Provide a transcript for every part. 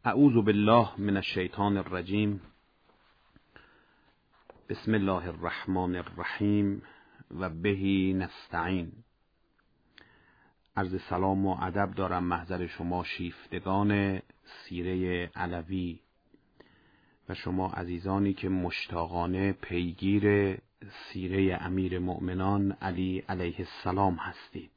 اعوذ بالله من الشیطان الرجیم. بسم الله الرحمن الرحیم و بهی نستعین. عرض سلام و ادب دارم محضر شما شیفتگان سیره علوی و شما عزیزانی که مشتاقانه پیگیر سیره امیر مؤمنان علی علیه السلام هستید.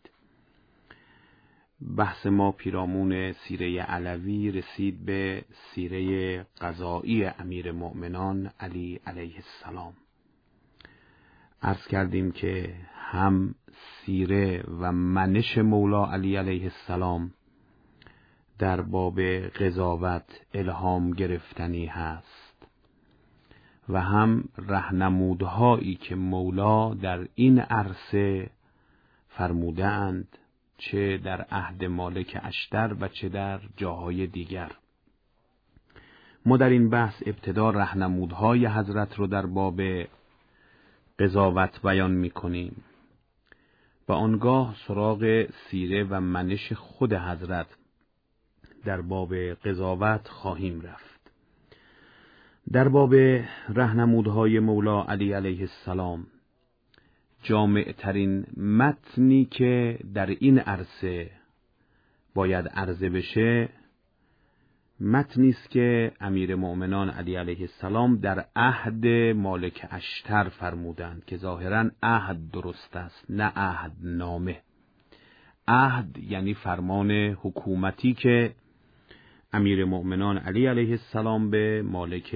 بحث ما پیرامون سیره علوی رسید به سیره قضایی امیر مؤمنان علی علیه السلام. عرض کردیم که هم سیره و منش مولا علی علیه السلام در باب قضاوت الهام گرفتنی هست و هم راهنمودهایی که مولا در این عرصه فرمودند، چه در عهد مالک اشتر و چه در جاهای دیگر. ما در این بحث ابتدا راهنمودهای حضرت رو در باب قضاوت بیان می‌کنیم و آنگاه سراغ سیره و منش خود حضرت در باب قضاوت خواهیم رفت. در باب راهنمودهای مولا علی علیه السلام، جامع ترین متنی که در این عرصه باید عرضه بشه متنی است که امیر مؤمنان علی علیه السلام در عهد مالک اشتر فرمودند که ظاهراً عهد درست است، نه عهد نامه. عهد یعنی فرمان حکومتی که امیر مؤمنان علی علیه السلام به مالک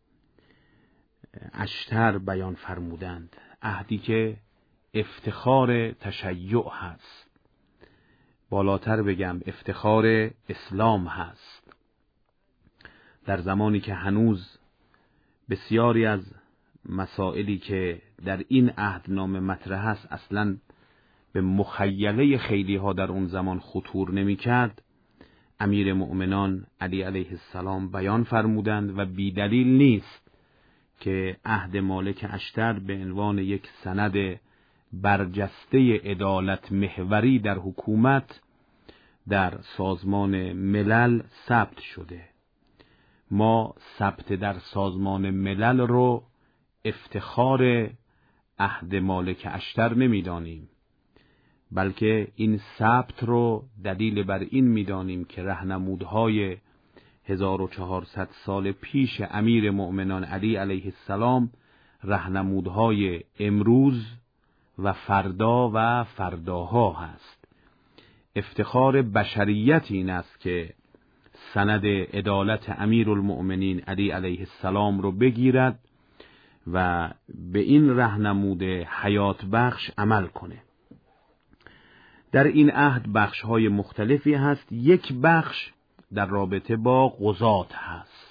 اشتر بیان فرمودند، عهدی که افتخار تشیع هست، بالاتر بگم افتخار اسلام هست. در زمانی که هنوز بسیاری از مسائلی که در این عهدنامه مطرح است اصلاً به مخیله خیلی ها در اون زمان خطور نمی کرد، امیر مؤمنان علی علیه السلام بیان فرمودند و بی دلیل نیست که عهد مالک اشتر به عنوان یک سند برجسته عدالت محوری در حکومت در سازمان ملل ثبت شده. ما ثبت در سازمان ملل رو افتخار عهد مالک اشتر نمیدانیم، بلکه این ثبت رو دلیل بر این میدانیم که راهنمودهای 1400 سال پیش امیر مؤمنان علی علیه السلام راهنمودهای امروز و فردا و فرداها هست. افتخار بشریت این است که سند عدالت امیرالمؤمنین علی علیه السلام رو بگیرد و به این راهنمود حیات بخش عمل کنه. در این عهد بخش‌های مختلفی هست. یک بخش در رابطه با قضات هست.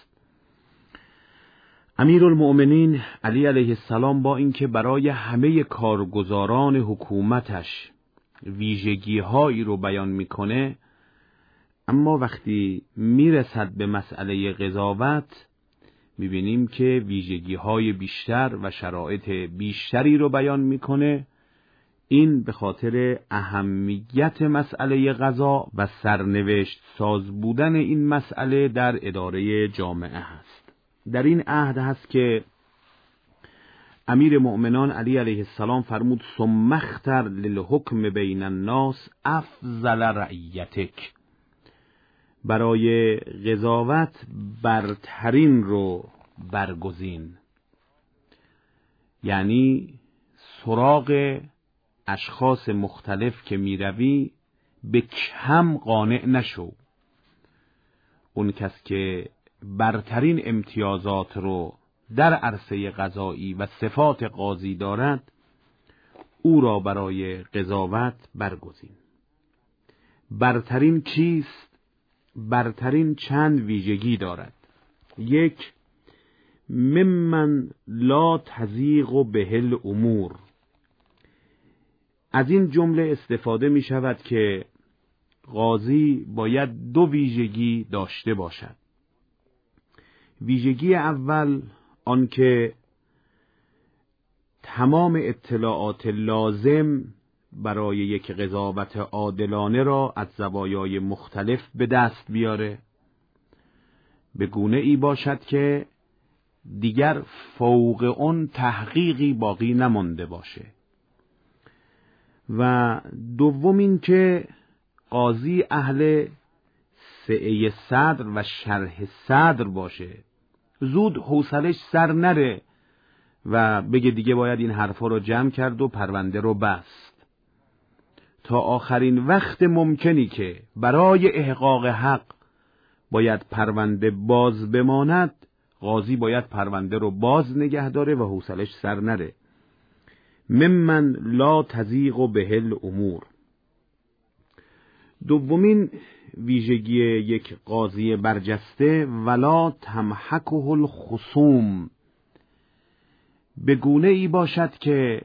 امیرالمؤمنین علی علیه السلام با اینکه برای همه کارگزاران حکومتش ویژگی‌هایی رو بیان میکنه، اما وقتی میرسد به مسئله قضاوت میبینیم که ویژگی‌های بیشتر و شرایط بیشتری رو بیان میکنه. این به خاطر اهمیت مسئله قضا و سرنوشت ساز بودن این مسئله در اداره جامعه هست. در این عهد هست که امیر مؤمنان علی علیه السلام فرمود ثم اختر للحکم بین الناس افضل رعیتک، برای قضاوت برترین رو برگزین، یعنی سراغ اشخاص مختلف که میروی به کم قانع نشو. اون کس که برترین امتیازات رو در عرصه قضایی و صفات قاضی دارد او را برای قضاوت برگزین. برترین چیست؟ برترین چند ویژگی دارد. یک، ممن لا تضیق به الامور. از این جمله استفاده می شود که قاضی باید دو ویژگی داشته باشد. ویژگی اول آنکه تمام اطلاعات لازم برای یک قضاوت عادلانه را از زوایای مختلف به دست بیاره به گونه ای باشد که دیگر فوق اون تحقیقی باقی نمانده باشه. و دوم این که قاضی اهل سعه صدر و شرح صدر باشه، زود حوصلش سر نره و بگه دیگه باید این حرفا رو جمع کرد و پرونده رو بست. تا آخرین وقت ممکنی که برای احقاق حق باید پرونده باز بماند، قاضی باید پرونده رو باز نگه داره و حوصلش سر نره. ممن لا تضیق به الامور. دومین ویژگی یک قاضی برجسته، ولا تمحکه الخصوم، به گونه ای باشد که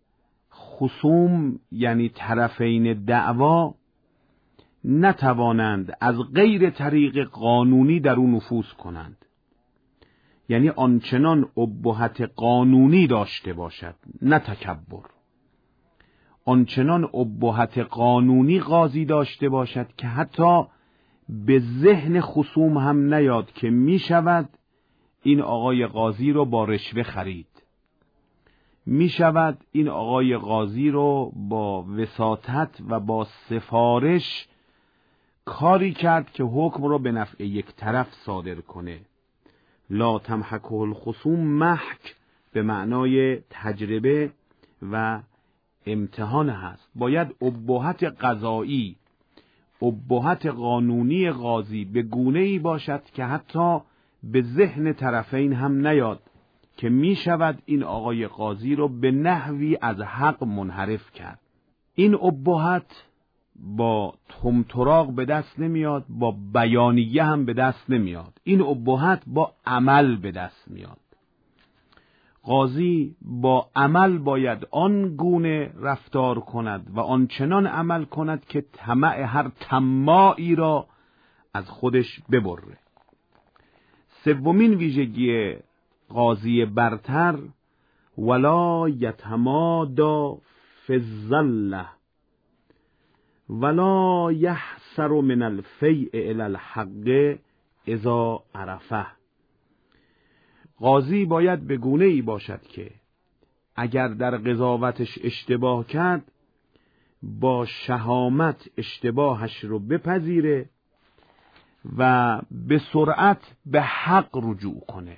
خصوم یعنی طرفین دعوا نتوانند از غیر طریق قانونی در اون نفوذ کنند. یعنی آنچنان ابهت قانونی داشته باشد، نه تکبر. آنچنان ابهت قانونی قاضی داشته باشد که حتی به ذهن خصوم هم نیاد که می شود این آقای قاضی رو با رشوه خرید، می شود این آقای قاضی رو با وساطت و با سفارش کاری کرد که حکم رو به نفع یک طرف صادر کنه. لا تمحکه الخصوم، محک به معنای تجربه و امتحان هست. باید ابهت قضایی، ابهت قانونی قاضی به گونه ای باشد که حتی به ذهن طرفین هم نیاد که می شود این آقای قاضی رو به نحوی از حق منحرف کرد. این ابهت با طمطراق به دست نمیاد، با بیانیه هم به دست نمیاد. این ابهت با عمل به دست میاد. قاضی با عمل باید آن گونه رفتار کند و آنچنان عمل کند که طمع هر طماعی را از خودش ببره. سومین ویژگی قاضی برتر، ولا یتمادا فی الظلة ولا یحسر من الفیء الی الحق اذا عرفه. قاضی باید به گونه ای باشد که اگر در قضاوتش اشتباه کرد، با شهامت اشتباهش رو بپذیره و به سرعت به حق رجوع کنه.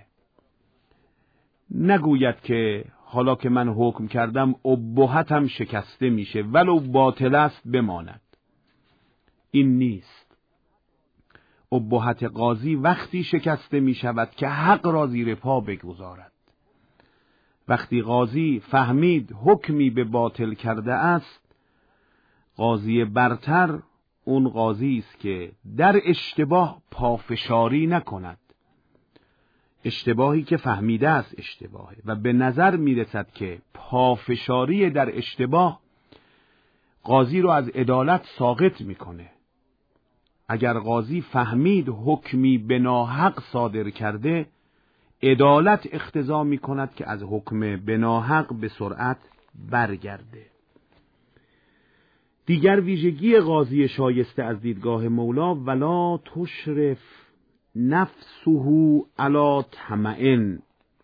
نگوید که حالا که من حکم کردم ابهتم شکسته میشه ولو باطل است بماند. این نیست. ابهت قاضی وقتی شکسته می شود که حق را زیر پا بگذارد. وقتی قاضی فهمید حکمی به باطل کرده است، قاضی برتر اون قاضی است که در اشتباه پافشاری نکند. اشتباهی که فهمیده است اشتباهه و به نظر می رسد که پافشاری در اشتباه قاضی رو از عدالت ساقط می کنه. اگر قاضی فهمید حکمی به ناحق صادر کرده، عدالت اقتضا می کند که از حکم به ناحق به سرعت برگرده. دیگر ویژگی قاضی شایسته از دیدگاه مولا، ولا تشرف نفسه علی طمع.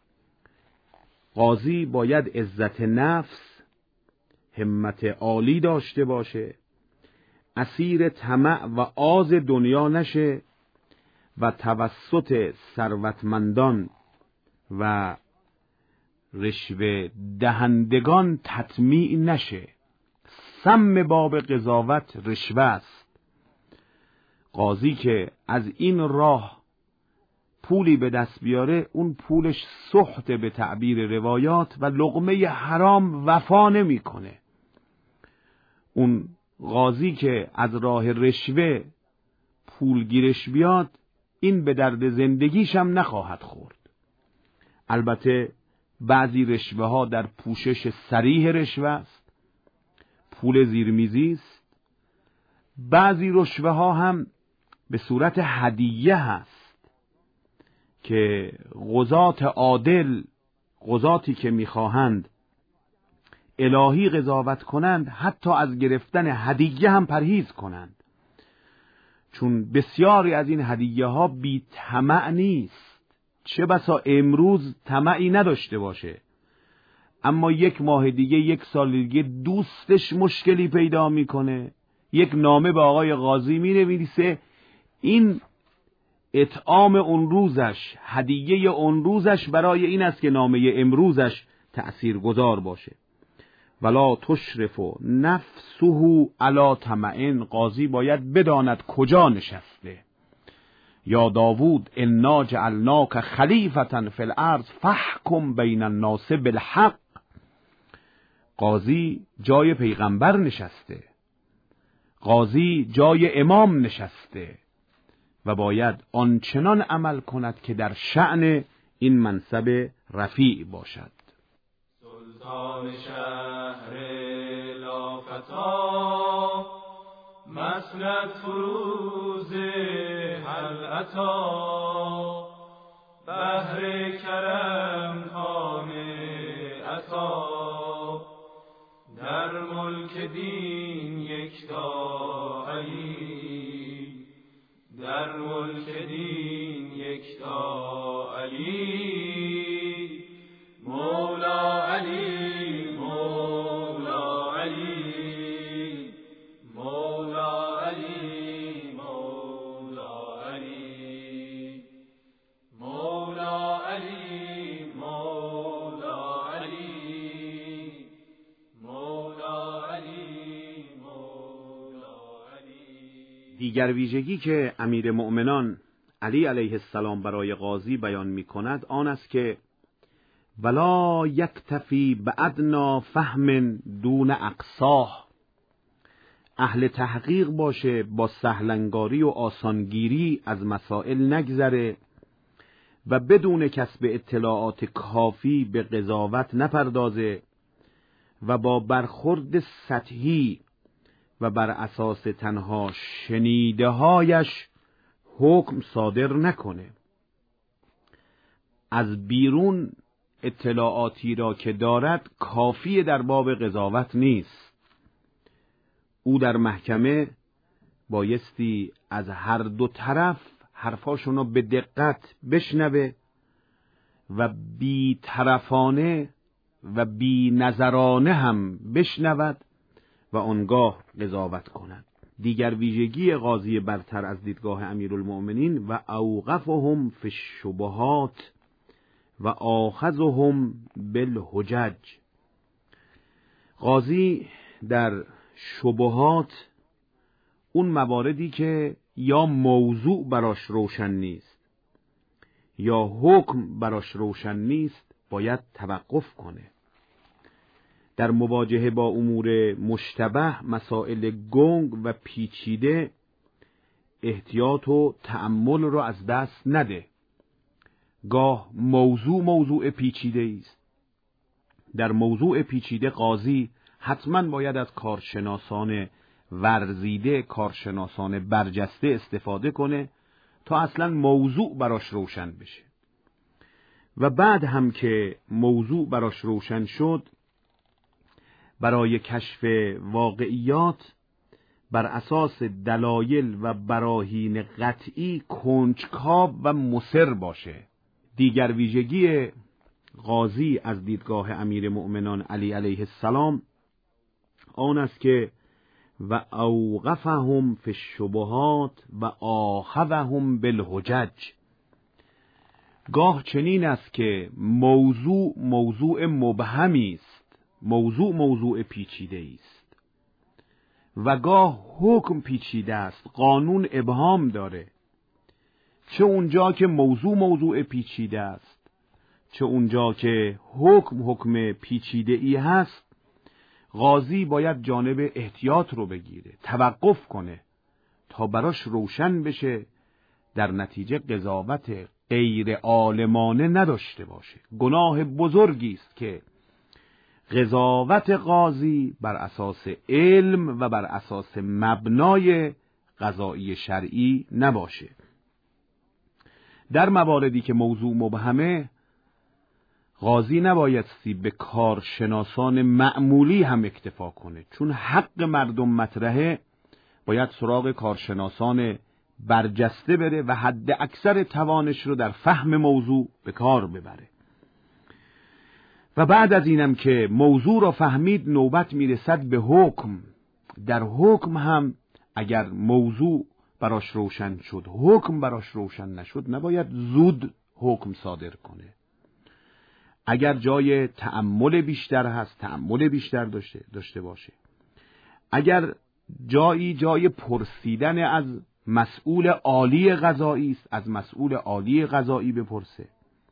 قاضی باید عزت نفس، همت عالی داشته باشه، اسیر طمع و آز دنیا نشه و توسط ثروتمندان و رشوه دهندگان تطمیع نشه. سم باب قضاوت رشوه است. قاضی که از این راه پولی به دست بیاره، اون پولش سحت به تعبیر روایات و لقمه حرام وفا نمیکنه. اون قاضی که از راه رشوه پول گیرش بیاد، این به درد زندگیش هم نخواهد خورد. البته بعضی رشوه ها در پوشش صریح رشوه است، پول زیرمیزی است. بعضی رشوه ها هم به صورت هدیه هست که قضات عادل، قضاتی که میخواهند الهی قضاوت کنند، حتی از گرفتن هدیه هم پرهیز کنند. چون بسیاری از این هدیه ها بی طمع نیست، چه بسا امروز طمعی نداشته باشه، اما 1 ماه دیگه 1 سال دیگه دوستش مشکلی پیدا میکنه، یک نامه به آقای قاضی مینویسه، این اطعام اون روزش، هدیه اون روزش برای این است که نامه امروزش تأثیرگذار باشه. ولا تشرف نفسه علی طمع، قاضی باید بداند کجا نشسته. یا داوود انا جعلناک خلیفة فی الارض فاحکم بین الناس بالحق. قاضی جای پیغمبر نشسته، قاضی جای امام نشسته و باید آنچنان عمل کند که در شأن این منصب رفیع باشد. سلطان شهر لافتا مسند فروز حلعتا، بحر کرم خان عطا، در ملک دین یکتا علی، در ملک دین یکتا علی، مولا علی، مولا علی، مولا علی، مولا علی، مولا علی، مولا علی، مولا علی، مولا علی. دیگر ویژگی که امیرالمؤمنان علی علیه السلام برای قاضی بیان می کند آن است که ولا یکتفی بادنا فهم دون اقصاه، اهل تحقیق باشه، با سهلنگاری و آسانگیری از مسائل نگذره و بدون کسب اطلاعات کافی به قضاوت نپردازه و با برخورد سطحی و بر اساس تنها شنیده‌هایش حکم صادر نکنه. از بیرون اطلاعاتی را که دارد کافی در باب قضاوت نیست. او در محکمه بایستی از هر دو طرف حرفاشونو به دقت بشنوه و بی طرفانه و بی نظرانه هم بشنود و آنگاه قضاوت کند. دیگر ویژگی قاضی برتر از دیدگاه امیرالمؤمنین و اوقفهم فی الشبهات و آخذهم بالحجج، قاضی در شبهات، اون مواردی که یا موضوع براش روشن نیست یا حکم براش روشن نیست، باید توقف کنه. در مواجهه با امور مشتبه، مسائل گنگ و پیچیده، احتیاط و تأمل رو از دست نده. گاه موضوع پیچیده است. در موضوع پیچیده قاضی حتما باید از کارشناسان ورزیده، کارشناسان برجسته استفاده کنه تا اصلا موضوع براش روشن بشه. و بعد هم که موضوع براش روشن شد، برای کشف واقعیات بر اساس دلایل و براهین قطعی کنجکاو و مصر باشه. دیگر ویژگی قاضی از دیدگاه امیرالمؤمنان علی علیه السلام آن است که و اوقفهم فی الشبهات و آخذهم بالحجج. گاه چنین است که موضوع مبهمی است، موضوع پیچیده است و گاه حکم پیچیده است، قانون ابهام داره. چه اونجا که موضوع پیچیده است، چه اونجا که حکم پیچیده ای هست، قاضی باید جانب احتیاط رو بگیره، توقف کنه تا براش روشن بشه، در نتیجه قضاوت غیر عالمانه نداشته باشه. گناه بزرگی است که قضاوت قاضی بر اساس علم و بر اساس مبنای قضایی شرعی نباشه. در مواردی که موضوع مبهمه، قاضی نبایستی به کارشناسان معمولی هم اکتفا کنه، چون حق مردم مطرحه، باید سراغ کارشناسان برجسته بره و حد اکثر توانش رو در فهم موضوع به کار ببره. و بعد از اینم که موضوع رو فهمید نوبت میرسد به حکم. در حکم هم اگر موضوع براش روشن شد، حکم براش روشن نشد، نباید زود حکم صادر کنه. اگر جای تأمل بیشتر هست، تأمل بیشتر داشته باشه. اگر جای پرسیدن از مسئول عالی قضایی است، از مسئول عالی قضایی بپرسه.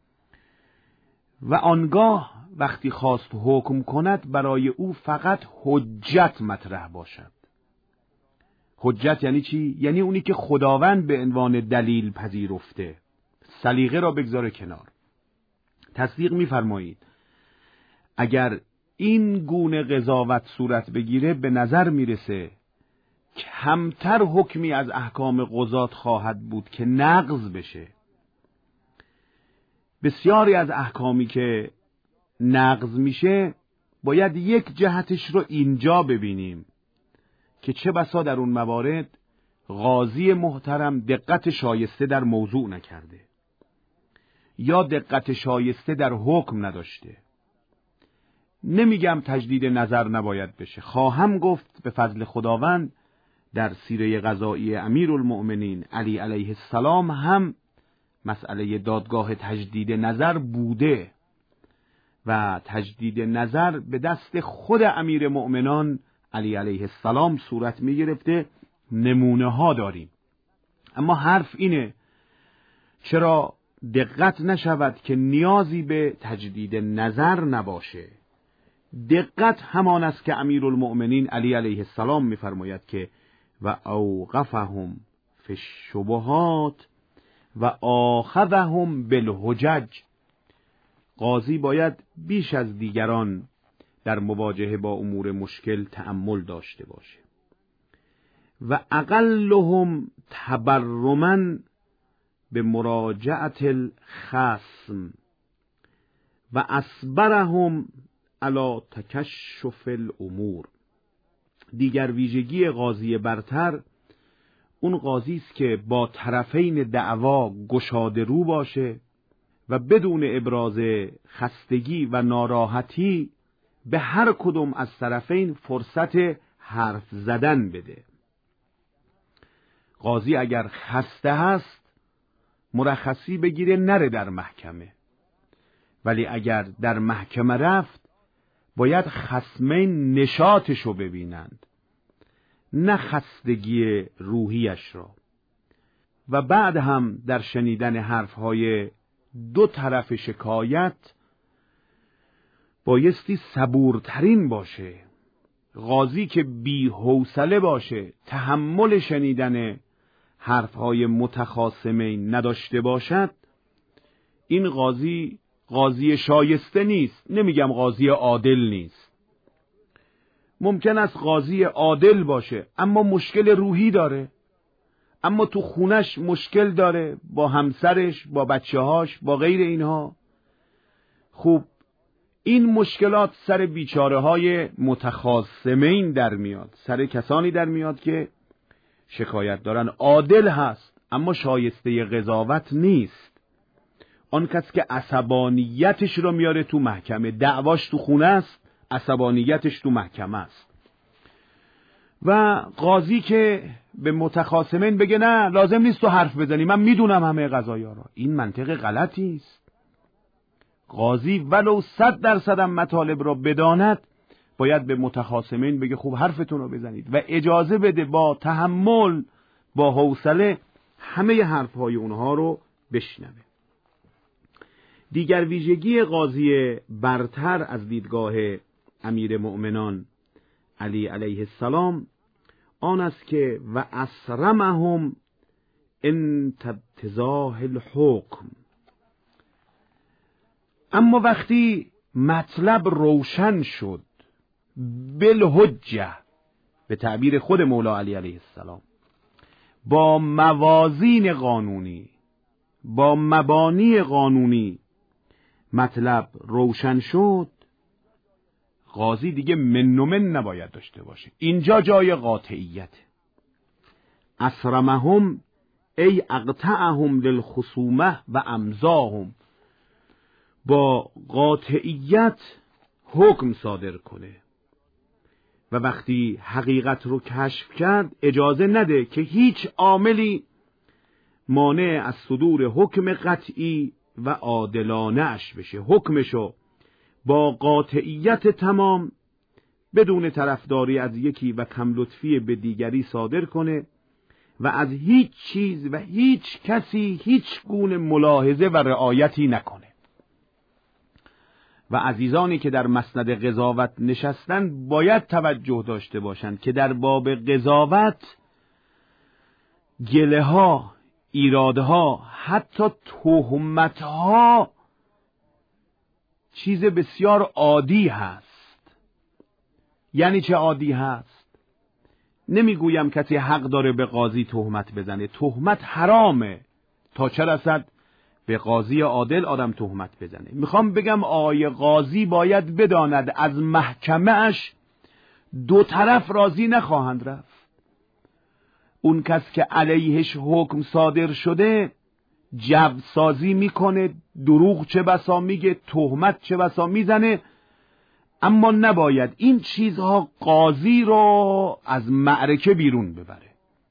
و آنگاه وقتی خواست حکم کند برای او فقط حجت مطرح باشد. حجت یعنی چی؟ یعنی اونی که خداوند به عنوان دلیل پذیرفته. سلیقه را بگذاره کنار. تصدیق می‌فرمایید اگر این گونه قضاوت صورت بگیره به نظر میرسه کمتر حکمی از احکام قضات خواهد بود که نقض بشه. بسیاری از احکامی که نقض میشه باید یک جهتش رو اینجا ببینیم که چه بسا در اون موارد قاضی محترم دقت شایسته در موضوع نکرده یا دقت شایسته در حکم نداشته. نمیگم تجدید نظر نباید بشه، خواهم گفت به فضل خداوند در سیره قضایی امیرالمؤمنین علی علیه السلام هم مسئله دادگاه تجدید نظر بوده و تجدید نظر به دست خود امیر مؤمنان علی علیه السلام صورت می گرفته. نمونه ها داریم. اما حرف اینه چرا دقت نشود که نیازی به تجدید نظر نباشه. دقت همان است که امیرالمؤمنین علی علیه السلام می فرماید که و اوقفهم فی الشبهات و آخذهم بالحجج. قاضی باید بیش از دیگران در مواجهه با امور مشکل تأمل داشته باشه. و اقلهم تبرما به مراجعت الخصم و اصبرهم علی تکشف الامور. دیگر ویژگی قاضی برتر اون قاضی است که با طرفین دعوا گشاده رو باشه و بدون ابراز خستگی و ناراحتی به هر کدوم از طرفین فرصت حرف زدن بده. قاضی اگر خسته هست مرخصی بگیره نره در محکمه، ولی اگر در محکمه رفت باید خصمین نشاطشو ببینند نه خستگی روحیش را. و بعد هم در شنیدن حرفهای دو طرف شکایت بایستی صبورترین باشه. قاضی که بی حوصله باشه، تحمل شنیدن حرفهای متخاصمین نداشته باشد، این قاضی شایسته نیست. نمیگم قاضی عادل نیست. ممکن است قاضی عادل باشه اما مشکل روحی داره، اما تو خونش مشکل داره با همسرش، با بچه‌هاش، با غیر اینها. خوب این مشکلات سر بیچاره های متخاصمین در میاد، سر کسانی در میاد که شکایت دارن. عادل هست اما شایسته قضاوت نیست. آن کس که عصبانیتش رو میاره تو محکمه، دعواش تو خونه است، عصبانیتش تو محکمه است. و قاضی که به متخاصمین بگه نه لازم نیست تو حرف بزنی، من میدونم همه قضایا را، این منطق غلطی است. قاضی ولو 100% هم مطالب را بداند باید به متخاصمین بگه خوب حرفتون رو بزنید و اجازه بده با تحمل، با حوصله همه حرفهای اونها رو بشنوه. دیگر ویژگی قاضی برتر از دیدگاه امیر مؤمنان علی علیه السلام آن است که و اسرمهم انتزاع الحکم. اما وقتی مطلب روشن شد بالحجه، به تعبیر خود مولا علی علیه السلام، با موازین قانونی، با مبانی قانونی مطلب روشن شد، قاضی دیگه من و من نباید داشته باشه. اینجا جای قاطعیت. اسرمهم ای اقطعهم للخصومه و امضاهم، با قاطعیت حکم صادر کنه و وقتی حقیقت رو کشف کرد اجازه نده که هیچ عاملی مانع از صدور حکم قطعی و عادلانه اش بشه. حکمشو با قاطعیت تمام بدون طرفداری از یکی و کم لطفی به دیگری صادر کنه و از هیچ چیز و هیچ کسی هیچ گونه ملاحظه و رعایتی نکنه. و عزیزانی که در مسند قضاوت نشستن باید توجه داشته باشند که در باب قضاوت گله ها، ایرادها، حتی تهمت ها چیز بسیار عادی هست. یعنی چه عادی هست؟ نمیگویم کسی حق داره به قاضی تهمت بزنه، تهمت حرامه، تا چه رسد به قاضی عادل آدم تهمت بزنه. میخوام بگم آقای قاضی باید بداند از محکمه اش دو طرف راضی نخواهند رفت. اون کس که علیهش حکم صادر شده جو سازی میکنه، دروغ چه بسا میگه، تهمت چه بسا میزنه، اما نباید این چیزها قاضی رو از معرکه بیرون ببره.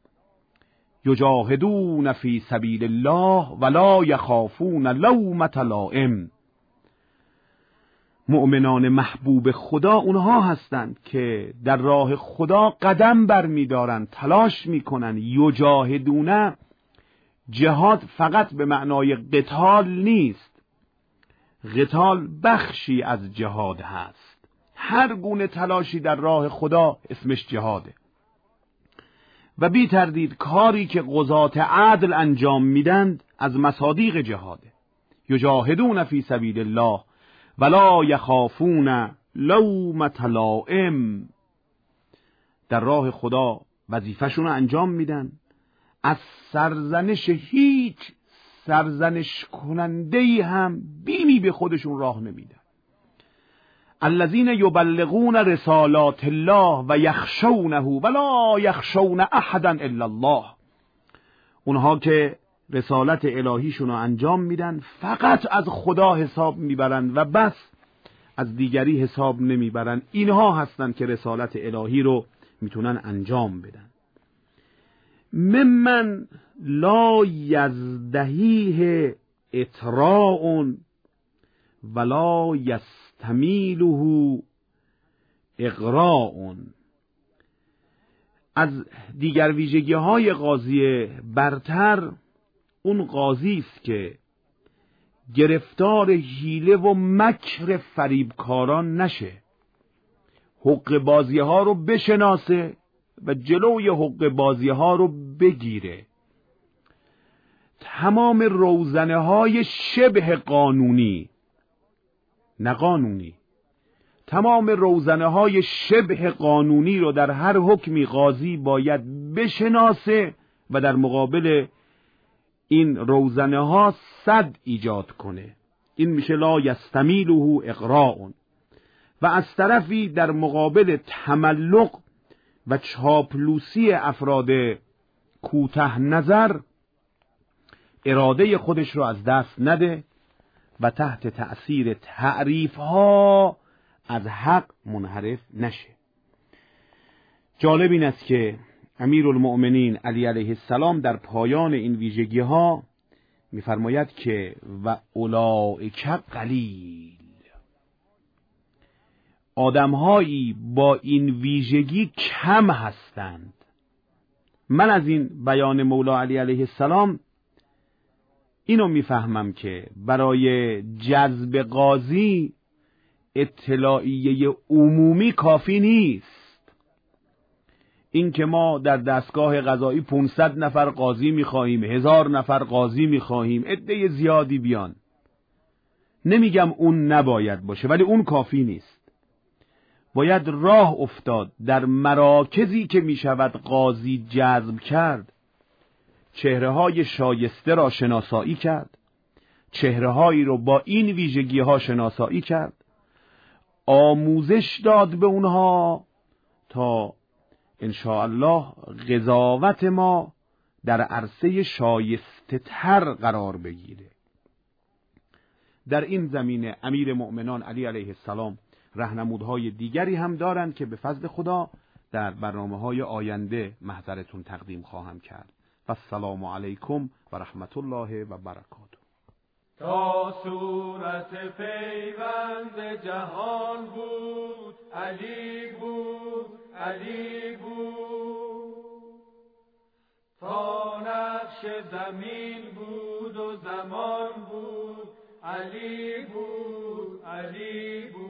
یجاهدون فی سبیل الله ولا یخافون لومة لائم. مؤمنان محبوب خدا اونها هستند که در راه خدا قدم برمی‌دارند، تلاش میکنن. یجاهدون، جهاد فقط به معنای قتال نیست، قتال بخشی از جهاد هست. هر گونه تلاشی در راه خدا اسمش جهاده و بی تردید کاری که قضات عدل انجام میدند از مصادیق جهاده. یجاهدون فی سبیل الله ولا یخافون لومة لائم. در راه خدا وظیفه‌شون رو انجام میدن، از سرزنش هیچ سرزنش کننده‌ای هم بیمی به خودشون راه نمیدن. الذین یبلغون رسالات الله و یخشونه ولا یخشون احدا الا الله. اونها که رسالت الهیشون رو انجام میدن فقط از خدا حساب میبرند و بس، از دیگری حساب نمیبرند. اینها هستند که رسالت الهی رو میتونن انجام بدن. ممن لا یزدهیه اطراء ولا یستمیله اغراء. از دیگر ویژگی های قاضی برتر اون قاضی است که گرفتار حیله و مکر فریبکاران نشه، حق بازی ها رو بشناسه و جلوی حق بازی ها رو بگیره. تمام روزنه های شبه قانونی، نه قانونی، تمام روزنه های شبه قانونی رو در هر حکمی قاضی باید بشناسه و در مقابل این روزنه ها صد ایجاد کنه. این میشه لا یستمیله اغراء. و از طرفی در مقابل تملق و چاپلوسی افراد کوته نظر اراده خودش رو از دست نده و تحت تأثیر تعریف ها از حق منحرف نشه. جالب این است که امیرالمؤمنین علی علیه السلام در پایان این ویژگی ها می‌فرماید که و اولئک قلیل. آدم‌هایی با این ویژگی کم هستند. من از این بیان مولا علی علیه السلام اینو میفهمم که برای جذب قاضی اطلاعیه عمومی کافی نیست. این که ما در دستگاه قضایی 500 نفر قاضی میخواهیم، 1000 نفر قاضی میخواهیم، عده زیادی بیان، نمیگم اون نباید باشه، ولی اون کافی نیست. باید راه افتاد در مراکزی که میشود قاضی جذب کرد، چهره‌های شایسته را شناسایی کرد، چهره‌هایی رو با این ویژگی‌ها شناسایی کرد، آموزش داد به اونها تا انشاءالله قضاوت ما در عرصه شایسته تر قرار بگیره. در این زمینه امیر مؤمنان علی علیه السلام راهنمودهای دیگری هم دارند که به فضل خدا در برنامه‌های آینده محضرتون تقدیم خواهم کرد. و السلام علیکم و رحمت الله و برکاته. تا صورت پیوند جهان بود علی بود، علی بود. تا نقش زمین بود و زمان بود علی بود، علی بود.